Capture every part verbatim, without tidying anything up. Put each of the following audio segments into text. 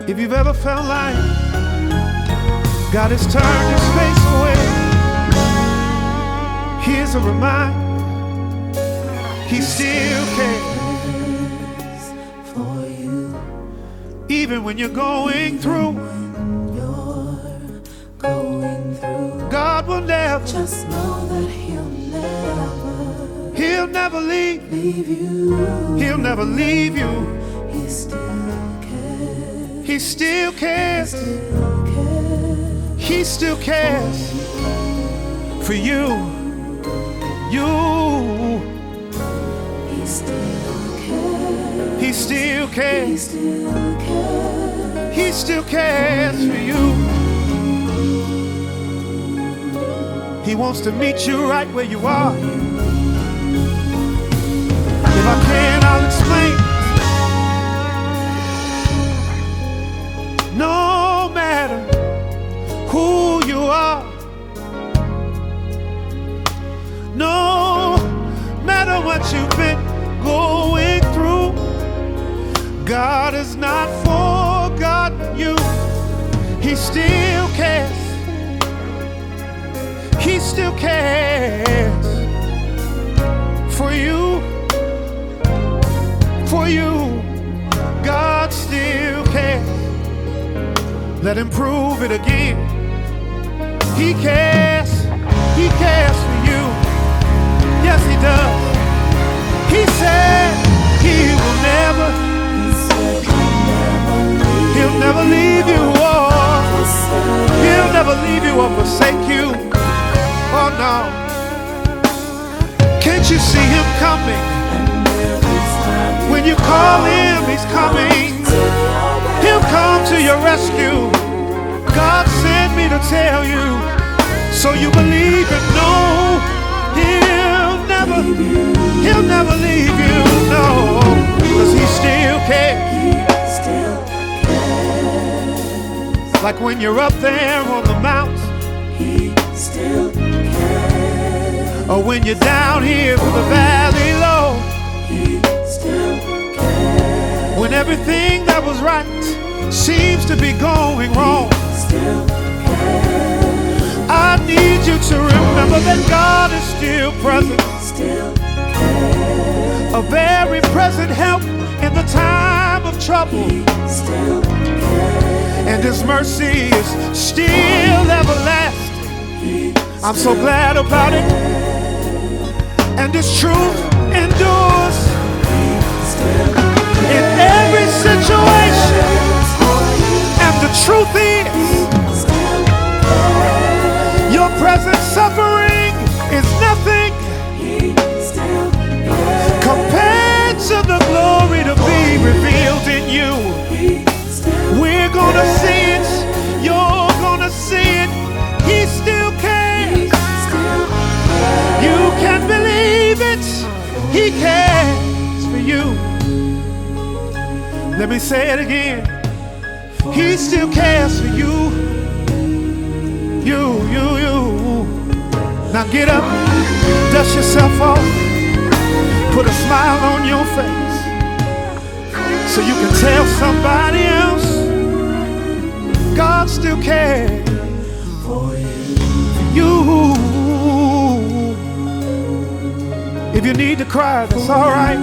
If you've ever felt like God has turned his face away, here's a reminder, he still cares for you. Even when you're going through, Going through, God will never, just know that he'll never, he'll never leave, leave you. he'll never leave you. He still cares. He still cares, Still cares. he still cares for you, you. He still cares. He still He cares, still cares. he still cares for you. He wants to meet you right where you are. If I can, I'll explain. No matter who you are, no matter what you've been going through, God has not forgotten you. He still cares. He still cares for you, for you. God still cares. Let him prove it again. He cares, he cares for you. Yes, he does. He said he will never, He said he'll he'll never never leave leave you, or you. he'll never leave you or forsake you. Oh no. Can't you see him coming? When you call him, he's coming. He'll come to your rescue. God sent me to tell you, so you believe and know he'll never, he'll never leave you, no, because he still cares. Still cares. Like when you're up there on the mountain, He still cares. or when you're down here in the valley low, He still cares. when everything that was right seems to be going wrong. Still cares. I need you to remember that God is still present, Still cares. a very present help in the time of trouble, Still cares. and his mercy is still everlasting. I'm so glad about it, and his truth endures in every situation. And the truth is, your present suffering is nothing compared to the glory to be revealed in you. We're gonna see it, you're gonna see it. He still cares. You can believe it. He cares for you. Let me say it again. He still cares for you. You, you, you. Now get up, dust yourself off, put a smile on your face, so you can tell somebody else God still cares for you. If you need to cry, that's all right.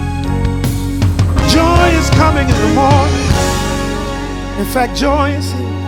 Joy is coming in the morning. In fact, joy is here.